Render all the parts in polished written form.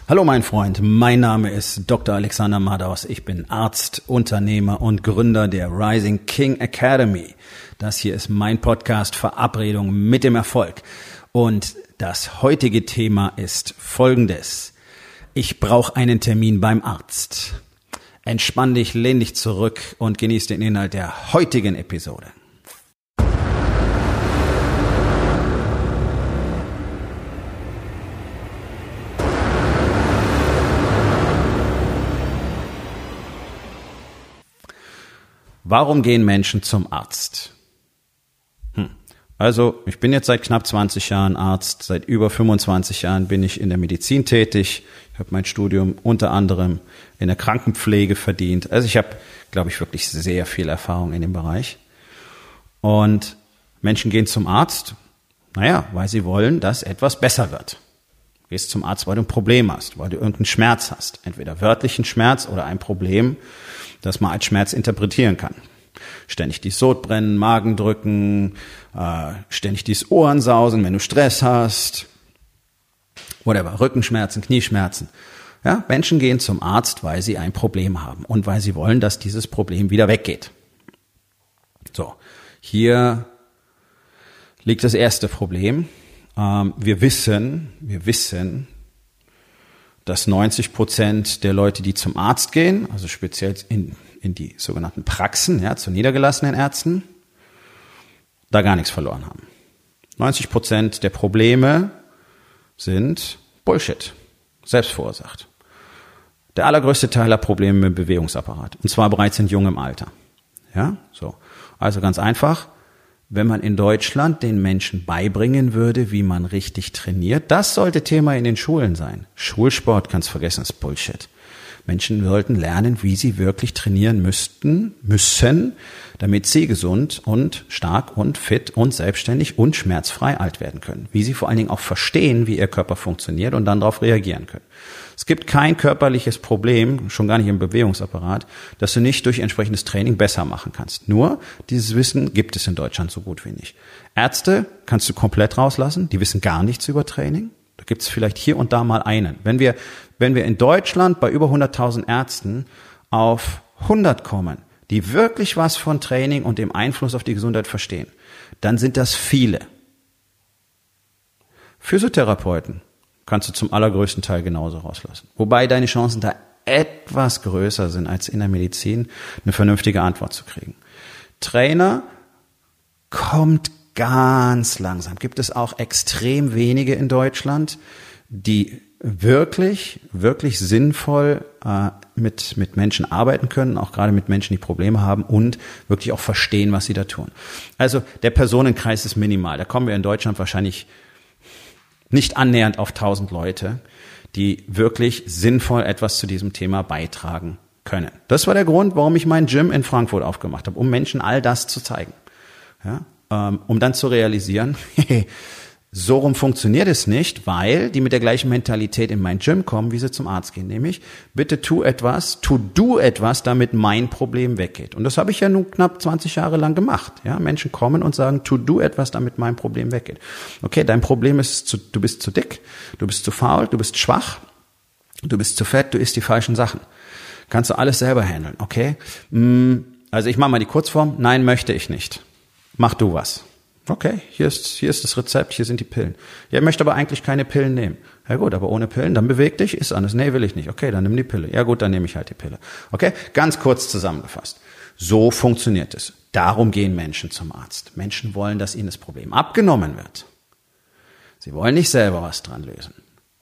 Hallo mein Freund, mein Name ist Dr. Alexander Madaus. Ich bin Arzt, Unternehmer und Gründer der Rising King Academy. Das hier ist mein Podcast Verabredung mit dem Erfolg. Und das heutige Thema ist folgendes. Ich brauche einen Termin beim Arzt. Entspann dich, lehn dich zurück und genieß den Inhalt der heutigen Episode. Warum gehen Menschen zum Arzt? Also, ich bin jetzt seit knapp 20 Jahren Arzt, seit über 25 Jahren bin ich in der Medizin tätig. Ich habe mein Studium unter anderem in der Krankenpflege verdient. Also ich habe, glaube ich, wirklich sehr viel Erfahrung in dem Bereich. Und Menschen gehen zum Arzt, weil sie wollen, dass etwas besser wird. Du gehst zum Arzt, weil du ein Problem hast, weil du irgendeinen Schmerz hast. Entweder wörtlichen Schmerz oder ein Problem, das man als Schmerz interpretieren kann. Ständig die Sodbrennen, Magendrücken, ständig dieses Ohrensausen, wenn du Stress hast, whatever, Rückenschmerzen, Knieschmerzen. Ja, Menschen gehen zum Arzt, weil sie ein Problem haben und weil sie wollen, dass dieses Problem wieder weggeht. So, hier liegt das erste Problem. Wir wissen, dass 90% der Leute, die zum Arzt gehen, also speziell in die sogenannten Praxen, zu niedergelassenen Ärzten, da gar nichts verloren haben. 90% der Probleme sind Bullshit, selbst verursacht. Der allergrößte Teil hat Probleme mit dem Bewegungsapparat, und zwar bereits in jungem Alter. Ja, so. Also ganz einfach. Wenn man in Deutschland den Menschen beibringen würde, wie man richtig trainiert, das sollte Thema in den Schulen sein. Schulsport, kannst vergessen, ist Bullshit. Menschen sollten lernen, wie sie wirklich trainieren müssen, damit sie gesund und stark und fit und selbstständig und schmerzfrei alt werden können. Wie sie vor allen Dingen auch verstehen, wie ihr Körper funktioniert und dann darauf reagieren können. Es gibt kein körperliches Problem, schon gar nicht im Bewegungsapparat, das du nicht durch entsprechendes Training besser machen kannst. Nur, dieses Wissen gibt es in Deutschland so gut wie nicht. Ärzte kannst du komplett rauslassen, die wissen gar nichts über Training. Da gibt es vielleicht hier und da mal einen. Wenn wir in Deutschland bei über 100.000 Ärzten auf 100 kommen, die wirklich was von Training und dem Einfluss auf die Gesundheit verstehen, dann sind das viele. Physiotherapeuten kannst du zum allergrößten Teil genauso rauslassen. Wobei deine Chancen da etwas größer sind, als in der Medizin eine vernünftige Antwort zu kriegen. Trainer kommt ganz langsam. Gibt es auch extrem wenige in Deutschland, die wirklich sinnvoll mit Menschen arbeiten können, auch gerade mit Menschen, die Probleme haben und wirklich auch verstehen, was sie da tun. Also der Personenkreis ist minimal. Da kommen wir in Deutschland wahrscheinlich nicht annähernd auf 1000 Leute, die wirklich sinnvoll etwas zu diesem Thema beitragen können. Das war der Grund, warum ich mein Gym in Frankfurt aufgemacht habe, um Menschen all das zu zeigen. Ja, um dann zu realisieren, so rum funktioniert es nicht, weil die mit der gleichen Mentalität in mein Gym kommen, wie sie zum Arzt gehen. Nämlich, bitte tu du etwas, damit mein Problem weggeht. Und das habe ich ja nun knapp 20 Jahre lang gemacht. Ja, Menschen kommen und sagen, tu du etwas, damit mein Problem weggeht. Okay, dein Problem ist, du bist zu dick, du bist zu faul, du bist schwach, du bist zu fett, du isst die falschen Sachen. Kannst du alles selber handeln, okay? Also ich mache mal die Kurzform. Nein, möchte ich nicht. Mach du was. Okay, hier ist das Rezept, hier sind die Pillen. Ja, ich möchte aber eigentlich keine Pillen nehmen. Ja gut, aber ohne Pillen, dann beweg dich, iss anders. Nee, will ich nicht. Okay, dann nimm die Pille. Ja gut, dann nehme ich halt die Pille. Okay, ganz kurz zusammengefasst. So funktioniert es. Darum gehen Menschen zum Arzt. Menschen wollen, dass ihnen das Problem abgenommen wird. Sie wollen nicht selber was dran lösen.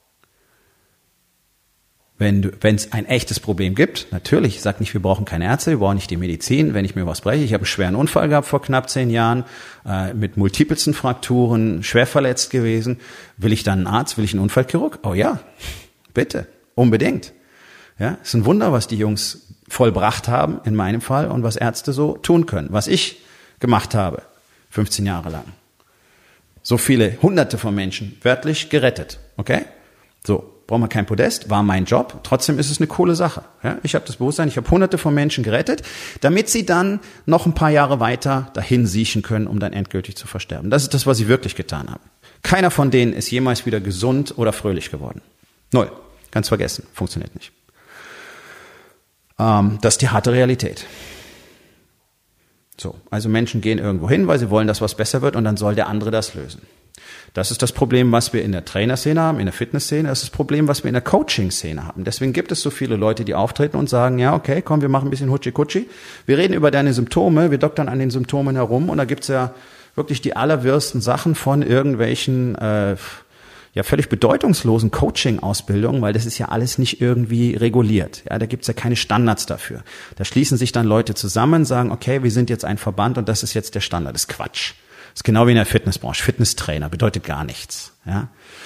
Wenn es ein echtes Problem gibt, natürlich, ich sage nicht, wir brauchen keine Ärzte, wir brauchen nicht die Medizin, wenn ich mir was breche. Ich habe einen schweren Unfall gehabt vor knapp 10 Jahren, mit multipelsten Frakturen, schwer verletzt gewesen. Will ich dann einen Arzt, will ich einen Unfallchirurg? Oh ja, bitte, unbedingt. Ja, ist ein Wunder, was die Jungs vollbracht haben, in meinem Fall, und was Ärzte so tun können. Was ich gemacht habe, 15 Jahre lang. So viele Hunderte von Menschen wörtlich gerettet, okay? So. Brauchen wir kein Podest, war mein Job. Trotzdem ist es eine coole Sache. Ja, ich habe das Bewusstsein, ich habe Hunderte von Menschen gerettet, damit sie dann noch ein paar Jahre weiter dahin siechen können, um dann endgültig zu versterben. Das ist das, was ich wirklich getan habe. Keiner von denen ist jemals wieder gesund oder fröhlich geworden. Null. Ganz vergessen, funktioniert nicht. Das ist die harte Realität. So, also Menschen gehen irgendwo hin, weil sie wollen, dass was besser wird und dann soll der andere das lösen. Das ist das Problem, was wir in der Trainerszene haben, in der Fitnessszene. Das ist das Problem, was wir in der Coaching-Szene haben. Deswegen gibt es so viele Leute, die auftreten und sagen, ja, okay, komm, wir machen ein bisschen Hutschi-Kutschi. Wir reden über deine Symptome, wir doktern an den Symptomen herum und da gibt's ja wirklich die allerwirsten Sachen von irgendwelchen völlig bedeutungslosen Coaching-Ausbildungen, weil das ist ja alles nicht irgendwie reguliert. Ja, da gibt's ja keine Standards dafür. Da schließen sich dann Leute zusammen, sagen, okay, wir sind jetzt ein Verband und das ist jetzt der Standard. Das ist Quatsch. Das ist genau wie in der Fitnessbranche. Fitnesstrainer bedeutet gar nichts. Ja.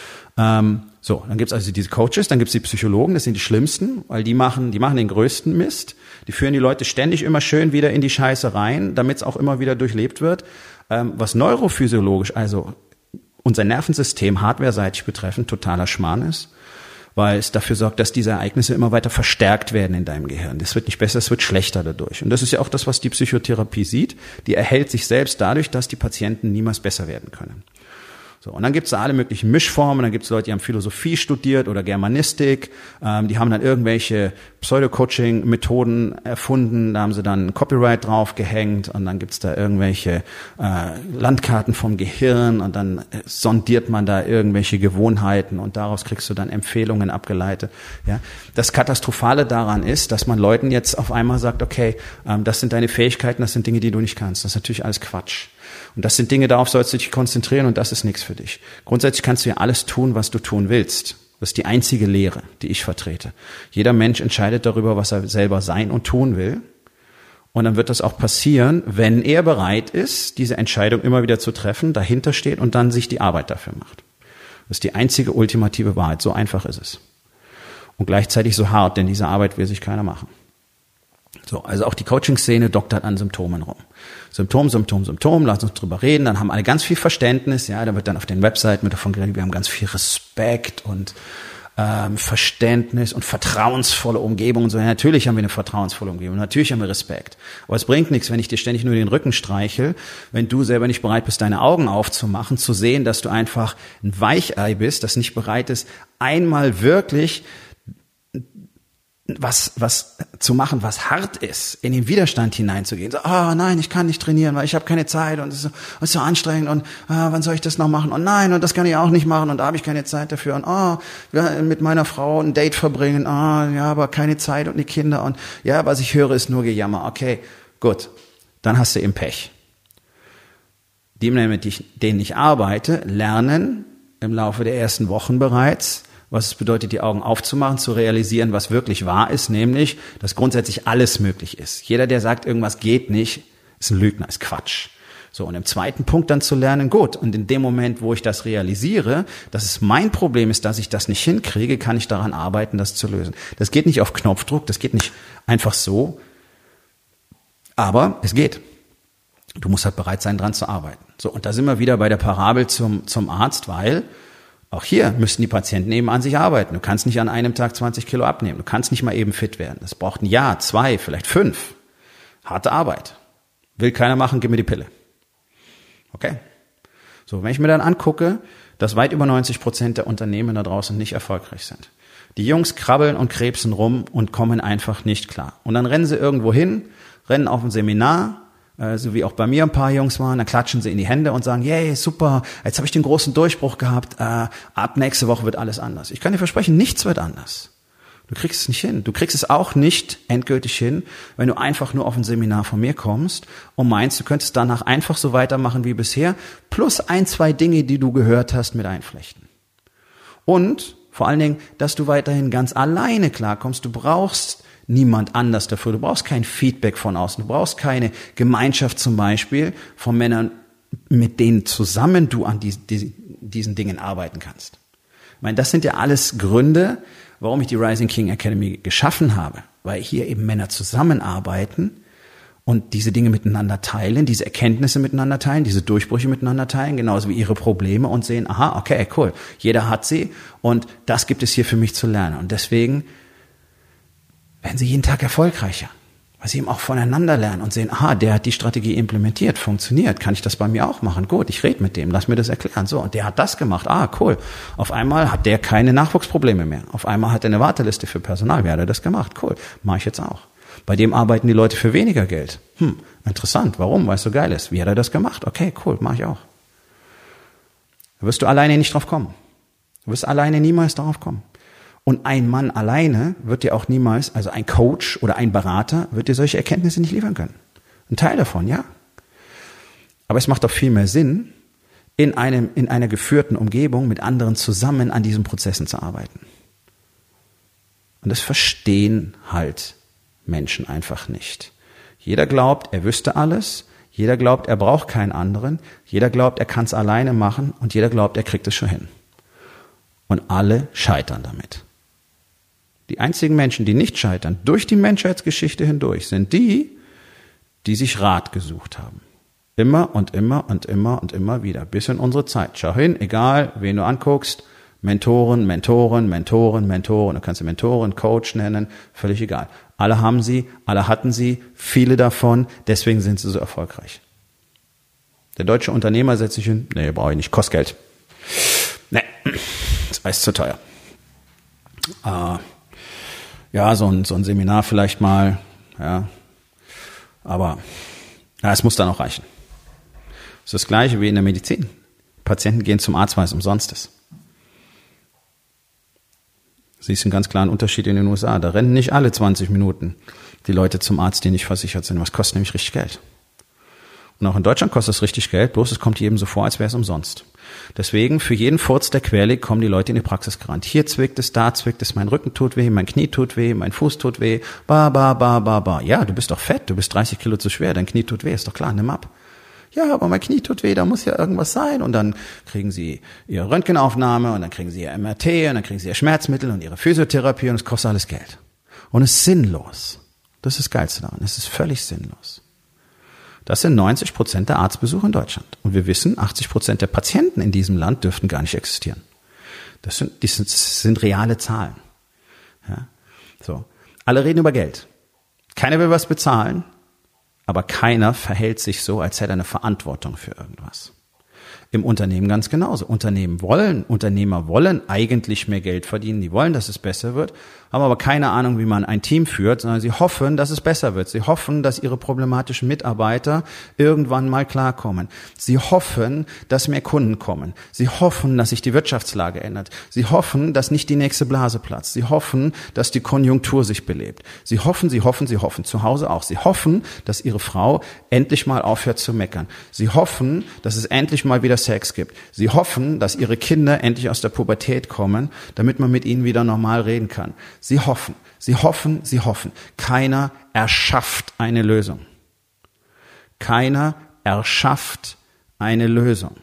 So, dann gibt's also diese Coaches, dann gibt's die Psychologen, das sind die schlimmsten, weil die machen den größten Mist. Die führen die Leute ständig immer schön wieder in die Scheiße rein, damit es auch immer wieder durchlebt wird. Was neurophysiologisch, also unser Nervensystem hardwareseitig betreffend, totaler Schmarrn ist, weil es dafür sorgt, dass diese Ereignisse immer weiter verstärkt werden in deinem Gehirn. Das wird nicht besser, es wird schlechter dadurch. Und das ist ja auch das, was die Psychotherapie sieht. Die erhält sich selbst dadurch, dass die Patienten niemals besser werden können. So, und dann gibt's da alle möglichen Mischformen, dann gibt's Leute, die haben Philosophie studiert oder Germanistik, die haben dann irgendwelche Pseudo-Coaching-Methoden erfunden, da haben sie dann Copyright draufgehängt und dann gibt's da irgendwelche Landkarten vom Gehirn und dann sondiert man da irgendwelche Gewohnheiten und daraus kriegst du dann Empfehlungen abgeleitet. Ja, das Katastrophale daran ist, dass man Leuten jetzt auf einmal sagt, okay, das sind deine Fähigkeiten, das sind Dinge, die du nicht kannst. Das ist natürlich alles Quatsch. Und das sind Dinge, darauf sollst du dich konzentrieren und das ist nichts für dich. Grundsätzlich kannst du ja alles tun, was du tun willst. Das ist die einzige Lehre, die ich vertrete. Jeder Mensch entscheidet darüber, was er selber sein und tun will. Und dann wird das auch passieren, wenn er bereit ist, diese Entscheidung immer wieder zu treffen, dahinter steht und dann sich die Arbeit dafür macht. Das ist die einzige ultimative Wahrheit. So einfach ist es. Und gleichzeitig so hart, denn diese Arbeit will sich keiner machen. So, also auch die Coaching-Szene doktert an Symptomen rum. Symptom, lass uns drüber reden, dann haben alle ganz viel Verständnis, ja, da wird dann auf den Webseiten davon geredet, wir haben ganz viel Respekt und Verständnis und vertrauensvolle Umgebung und so. Ja, natürlich haben wir eine vertrauensvolle Umgebung, natürlich haben wir Respekt. Aber es bringt nichts, wenn ich dir ständig nur den Rücken streichel, wenn du selber nicht bereit bist, deine Augen aufzumachen, zu sehen, dass du einfach ein Weichei bist, das nicht bereit ist, einmal wirklich was zu machen, was hart ist, in den Widerstand hineinzugehen. So, nein, ich kann nicht trainieren, weil ich habe keine Zeit und es ist so anstrengend und wann soll ich das noch machen? Und nein, und das kann ich auch nicht machen und da habe ich keine Zeit dafür und mit meiner Frau ein Date verbringen, ja, aber keine Zeit und die Kinder und ja, was ich höre, ist nur Gejammer. Okay, gut, dann hast du eben Pech. Die, mit denen ich arbeite, lernen im Laufe der ersten Wochen bereits, was es bedeutet, die Augen aufzumachen, zu realisieren, was wirklich wahr ist, nämlich, dass grundsätzlich alles möglich ist. Jeder, der sagt, irgendwas geht nicht, ist ein Lügner, ist Quatsch. So, und im zweiten Punkt dann zu lernen, gut, und in dem Moment, wo ich das realisiere, dass es mein Problem ist, dass ich das nicht hinkriege, kann ich daran arbeiten, das zu lösen. Das geht nicht auf Knopfdruck, das geht nicht einfach so, aber es geht. Du musst halt bereit sein, dran zu arbeiten. So, und da sind wir wieder bei der Parabel zum Arzt, weil auch hier müssen die Patienten eben an sich arbeiten. Du kannst nicht an einem Tag 20 Kilo abnehmen. Du kannst nicht mal eben fit werden. Das braucht ein Jahr, 2, vielleicht 5. Harte Arbeit. Will keiner machen, gib mir die Pille. Okay. So, wenn ich mir dann angucke, dass weit über 90% der Unternehmen da draußen nicht erfolgreich sind. Die Jungs krabbeln und krebsen rum und kommen einfach nicht klar. Und dann rennen sie irgendwo hin, rennen auf ein Seminar, so wie auch bei mir ein paar Jungs waren, dann klatschen sie in die Hände und sagen, yay, super, jetzt habe ich den großen Durchbruch gehabt, ab nächste Woche wird alles anders. Ich kann dir versprechen, nichts wird anders. Du kriegst es nicht hin. Du kriegst es auch nicht endgültig hin, wenn du einfach nur auf ein Seminar von mir kommst und meinst, du könntest danach einfach so weitermachen wie bisher, plus 1, 2 Dinge, die du gehört hast, mit einflechten. Und vor allen Dingen, dass du weiterhin ganz alleine klarkommst. Du brauchst niemand anders dafür. Du brauchst kein Feedback von außen. Du brauchst keine Gemeinschaft zum Beispiel von Männern, mit denen zusammen du an diesen Dingen arbeiten kannst. Ich meine, das sind ja alles Gründe, warum ich die Rising King Academy geschaffen habe. Weil hier eben Männer zusammenarbeiten und diese Dinge miteinander teilen, diese Erkenntnisse miteinander teilen, diese Durchbrüche miteinander teilen, genauso wie ihre Probleme und sehen, aha, okay, cool, jeder hat sie und das gibt es hier für mich zu lernen. Und deswegen werden sie jeden Tag erfolgreicher, Weil sie eben auch voneinander lernen und sehen, aha, der hat die Strategie implementiert, funktioniert, kann ich das bei mir auch machen? Gut, ich rede mit dem, lass mir das erklären. So, und der hat das gemacht, cool. Auf einmal hat der keine Nachwuchsprobleme mehr. Auf einmal hat er eine Warteliste für Personal. Wie hat er das gemacht? Cool, mache ich jetzt auch. Bei dem arbeiten die Leute für weniger Geld. Interessant, warum? Weil es so geil ist. Wie hat er das gemacht? Okay, cool, mache ich auch. Da wirst du alleine nicht drauf kommen. Du wirst alleine niemals darauf kommen. Und ein Mann alleine wird dir auch niemals, also ein Coach oder ein Berater, wird dir solche Erkenntnisse nicht liefern können. Ein Teil davon, ja. Aber es macht doch viel mehr Sinn, in einer geführten Umgebung mit anderen zusammen an diesen Prozessen zu arbeiten. Und das verstehen halt Menschen einfach nicht. Jeder glaubt, er wüsste alles. Jeder glaubt, er braucht keinen anderen. Jeder glaubt, er kann es alleine machen. Und jeder glaubt, er kriegt es schon hin. Und alle scheitern damit. Die einzigen Menschen, die nicht scheitern, durch die Menschheitsgeschichte hindurch, sind die, die sich Rat gesucht haben. Immer und immer und immer und immer wieder. Bis in unsere Zeit. Schau hin, egal, wen du anguckst. Mentoren. Du kannst sie Mentoren, Coach nennen, völlig egal. Alle haben sie, alle hatten sie, viele davon, deswegen sind sie so erfolgreich. Der deutsche Unternehmer setzt sich hin, nee, brauche ich nicht, kostet Geld. Nee, das ist zu teuer. Ja, so ein Seminar vielleicht mal, ja, aber ja, es muss dann auch reichen. Das ist das Gleiche wie in der Medizin. Patienten gehen zum Arzt, weil es umsonst ist. Siehst du einen ganz klaren Unterschied in den USA. Da rennen nicht alle 20 Minuten die Leute zum Arzt, die nicht versichert sind. Was kostet nämlich richtig Geld? Und auch in Deutschland kostet es richtig Geld, bloß es kommt jedem so vor, als wäre es umsonst. Deswegen, für jeden Furz, der quer liegt, kommen die Leute in die Praxis gerannt. Hier zwickt es, da zwickt es, mein Rücken tut weh, mein Knie tut weh, mein Fuß tut weh, ba. Ja, du bist doch fett, du bist 30 Kilo zu schwer, dein Knie tut weh, ist doch klar, nimm ab. Ja, aber mein Knie tut weh, da muss ja irgendwas sein. Und dann kriegen sie ihre Röntgenaufnahme und dann kriegen sie ihr MRT und dann kriegen sie ihr Schmerzmittel und ihre Physiotherapie und es kostet alles Geld. Und es ist sinnlos. Das ist das Geilste daran. Es ist völlig sinnlos. Das sind 90% der Arztbesuche in Deutschland. Und wir wissen, 80% der Patienten in diesem Land dürften gar nicht existieren. Das sind reale Zahlen. Ja? So. Alle reden über Geld. Keiner will was bezahlen. Aber keiner verhält sich so, als hätte er eine Verantwortung für irgendwas. Im Unternehmen ganz genauso. Unternehmer wollen eigentlich mehr Geld verdienen, die wollen, dass es besser wird, haben aber keine Ahnung, wie man ein Team führt, sondern sie hoffen, dass es besser wird. Sie hoffen, dass ihre problematischen Mitarbeiter irgendwann mal klarkommen. Sie hoffen, dass mehr Kunden kommen. Sie hoffen, dass sich die Wirtschaftslage ändert. Sie hoffen, dass nicht die nächste Blase platzt. Sie hoffen, dass die Konjunktur sich belebt. Sie hoffen, zu Hause auch. Sie hoffen, dass ihre Frau endlich mal aufhört zu meckern. Sie hoffen, dass es endlich mal wieder Sex gibt. Sie hoffen, dass ihre Kinder endlich aus der Pubertät kommen, damit man mit ihnen wieder normal reden kann. Sie hoffen. Keiner erschafft eine Lösung. Keiner erschafft eine Lösung.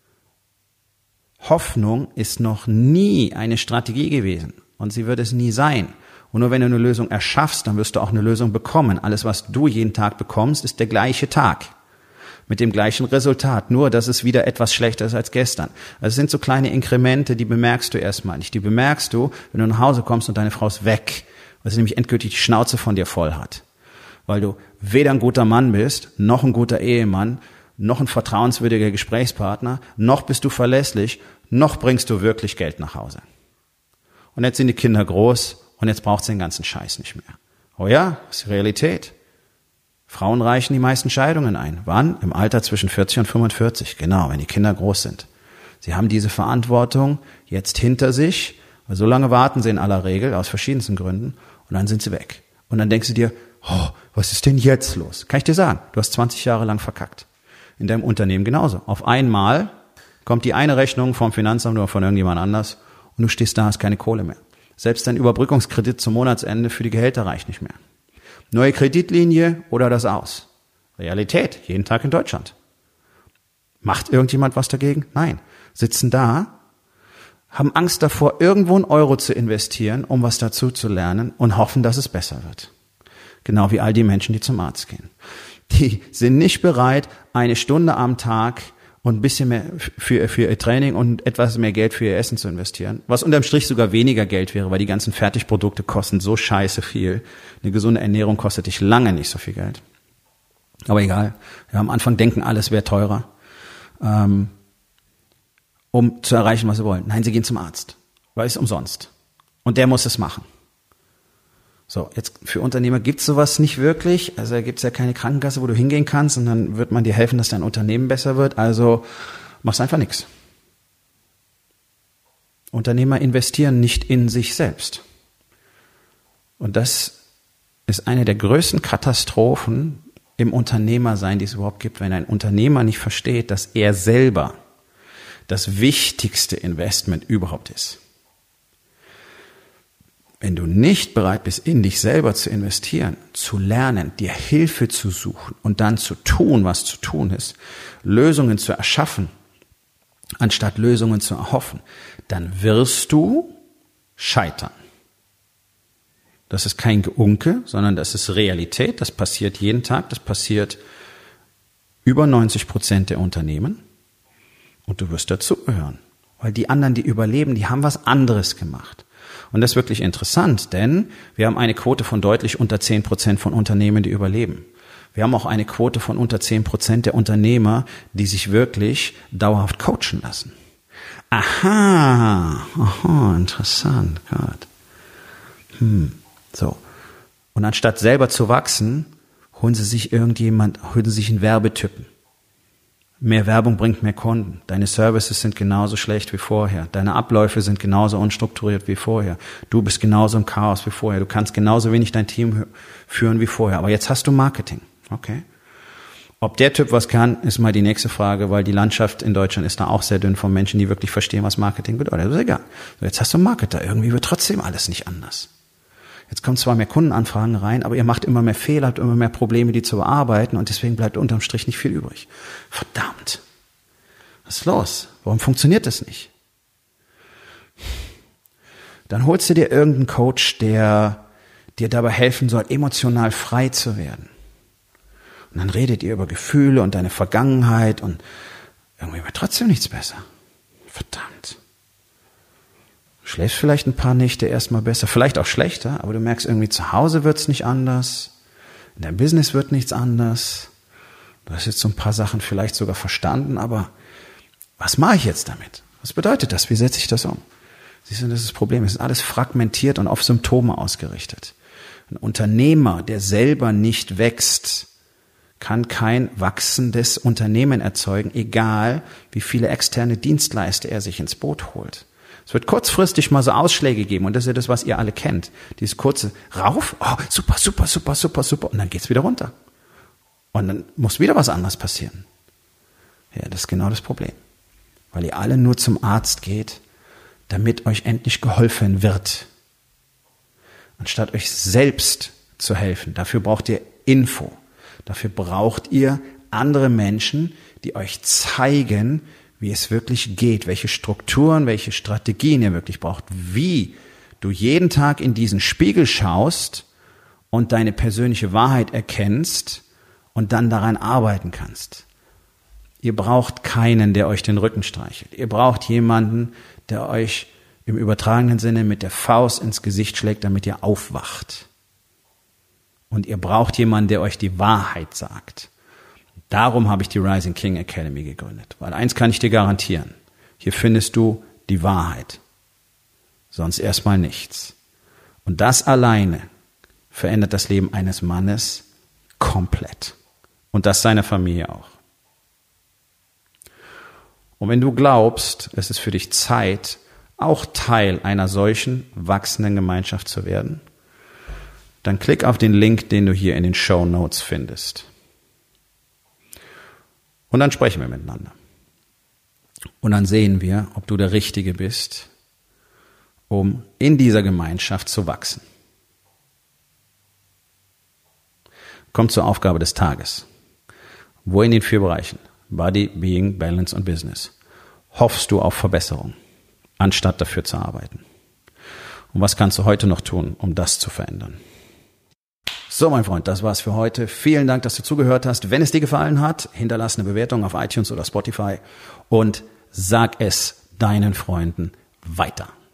Hoffnung ist noch nie eine Strategie gewesen und sie wird es nie sein. Und nur wenn du eine Lösung erschaffst, dann wirst du auch eine Lösung bekommen. Alles, was du jeden Tag bekommst, ist der gleiche Tag. Mit dem gleichen Resultat, nur dass es wieder etwas schlechter ist als gestern. Also es sind so kleine Inkremente, die bemerkst du erstmal nicht. Die bemerkst du, wenn du nach Hause kommst und deine Frau ist weg, weil sie nämlich endgültig die Schnauze von dir voll hat. Weil du weder ein guter Mann bist, noch ein guter Ehemann, noch ein vertrauenswürdiger Gesprächspartner, noch bist du verlässlich, noch bringst du wirklich Geld nach Hause. Und jetzt sind die Kinder groß und jetzt braucht sie den ganzen Scheiß nicht mehr. Oh ja, das ist die Realität. Frauen reichen die meisten Scheidungen ein. Wann? Im Alter zwischen 40 und 45. Genau, wenn die Kinder groß sind. Sie haben diese Verantwortung jetzt hinter sich, weil so lange warten sie in aller Regel, aus verschiedensten Gründen, und dann sind sie weg. Und dann denkst du dir, oh, was ist denn jetzt los? Kann ich dir sagen, du hast 20 Jahre lang verkackt. In deinem Unternehmen genauso. Auf einmal kommt die eine Rechnung vom Finanzamt oder von irgendjemand anders und du stehst da, hast keine Kohle mehr. Selbst dein Überbrückungskredit zum Monatsende für die Gehälter reicht nicht mehr. Neue Kreditlinie oder das aus. Realität, jeden Tag in Deutschland. Macht irgendjemand was dagegen? Nein. Sitzen da, haben Angst davor, irgendwo einen Euro zu investieren, um was dazu zu lernen und hoffen, dass es besser wird. Genau wie all die Menschen, die zum Arzt gehen. Die sind nicht bereit, eine Stunde am Tag und ein bisschen mehr für ihr Training und etwas mehr Geld für ihr Essen zu investieren. Was unterm Strich sogar weniger Geld wäre, weil die ganzen Fertigprodukte kosten so scheiße viel. Eine gesunde Ernährung kostet dich lange nicht so viel Geld. Aber egal. Ja, am Anfang denken, alles wäre teurer, um zu erreichen, was sie wollen. Nein, sie gehen zum Arzt, weil es umsonst. Und der muss es machen. So, jetzt für Unternehmer gibt's sowas nicht wirklich. Also da gibt's ja keine Krankenkasse, wo du hingehen kannst und dann wird man dir helfen, dass dein Unternehmen besser wird. Also machst einfach nichts. Unternehmer investieren nicht in sich selbst. Und das ist eine der größten Katastrophen im Unternehmersein, die es überhaupt gibt, wenn ein Unternehmer nicht versteht, dass er selber das wichtigste Investment überhaupt ist. Wenn du nicht bereit bist, in dich selber zu investieren, zu lernen, dir Hilfe zu suchen und dann zu tun, was zu tun ist, Lösungen zu erschaffen, anstatt Lösungen zu erhoffen, dann wirst du scheitern. Das ist kein Geunke, sondern das ist Realität. Das passiert jeden Tag. Das passiert über 90% der Unternehmen. Und du wirst dazugehören. Weil die anderen, die überleben, die haben was anderes gemacht. Und das ist wirklich interessant, denn wir haben eine Quote von deutlich unter 10% von Unternehmen, die überleben. Wir haben auch eine Quote von unter 10% der Unternehmer, die sich wirklich dauerhaft coachen lassen. Aha, interessant, Gott. So. Und anstatt selber zu wachsen, holen sie sich einen Werbetypen. Mehr Werbung bringt mehr Kunden. Deine Services sind genauso schlecht wie vorher. Deine Abläufe sind genauso unstrukturiert wie vorher. Du bist genauso im Chaos wie vorher. Du kannst genauso wenig dein Team führen wie vorher. Aber jetzt hast du Marketing. Okay. Ob der Typ was kann, ist mal die nächste Frage, weil die Landschaft in Deutschland ist da auch sehr dünn von Menschen, die wirklich verstehen, was Marketing bedeutet. Das ist egal. So, jetzt hast du einen Marketer. Irgendwie wird trotzdem alles nicht anders. Jetzt kommen zwar mehr Kundenanfragen rein, aber ihr macht immer mehr Fehler, habt immer mehr Probleme, die zu bearbeiten und deswegen bleibt unterm Strich nicht viel übrig. Verdammt. Was ist los? Warum funktioniert das nicht? Dann holst du dir irgendeinen Coach, der dir dabei helfen soll, emotional frei zu werden. Und dann redet ihr über Gefühle und deine Vergangenheit und irgendwie wird trotzdem nichts besser. Verdammt. Du schläfst vielleicht ein paar Nächte erstmal besser, vielleicht auch schlechter, aber du merkst irgendwie, zu Hause wird's nicht anders, in deinem Business wird nichts anders. Du hast jetzt so ein paar Sachen vielleicht sogar verstanden, aber was mache ich jetzt damit? Was bedeutet das? Wie setze ich das um? Siehst du, das ist das Problem. Es ist alles fragmentiert und auf Symptome ausgerichtet. Ein Unternehmer, der selber nicht wächst, kann kein wachsendes Unternehmen erzeugen, egal wie viele externe Dienstleister er sich ins Boot holt. Es wird kurzfristig mal so Ausschläge geben und das ist ja das, was ihr alle kennt. Dieses kurze rauf, super, super, super, super, super und dann geht's wieder runter. Und dann muss wieder was anderes passieren. Ja, das ist genau das Problem. Weil ihr alle nur zum Arzt geht, damit euch endlich geholfen wird. Anstatt euch selbst zu helfen. Dafür braucht ihr Info. Dafür braucht ihr andere Menschen, die euch zeigen, wie es wirklich geht, welche Strukturen, welche Strategien ihr wirklich braucht, wie du jeden Tag in diesen Spiegel schaust und deine persönliche Wahrheit erkennst und dann daran arbeiten kannst. Ihr braucht keinen, der euch den Rücken streichelt. Ihr braucht jemanden, der euch im übertragenen Sinne mit der Faust ins Gesicht schlägt, damit ihr aufwacht. Und ihr braucht jemanden, der euch die Wahrheit sagt. Darum habe ich die Rising King Academy gegründet. Weil eins kann ich dir garantieren. Hier findest du die Wahrheit. Sonst erstmal nichts. Und das alleine verändert das Leben eines Mannes komplett. Und das seiner Familie auch. Und wenn du glaubst, es ist für dich Zeit, auch Teil einer solchen wachsenden Gemeinschaft zu werden, dann klick auf den Link, den du hier in den Shownotes findest. Und dann sprechen wir miteinander. Und dann sehen wir, ob du der Richtige bist, um in dieser Gemeinschaft zu wachsen. Kommt zur Aufgabe des Tages. Wo in den 4 Bereichen, Body, Being, Balance und Business, hoffst du auf Verbesserung, anstatt dafür zu arbeiten? Und was kannst du heute noch tun, um das zu verändern? So, mein Freund, das war's für heute. Vielen Dank, dass du zugehört hast. Wenn es dir gefallen hat, hinterlass eine Bewertung auf iTunes oder Spotify und sag es deinen Freunden weiter.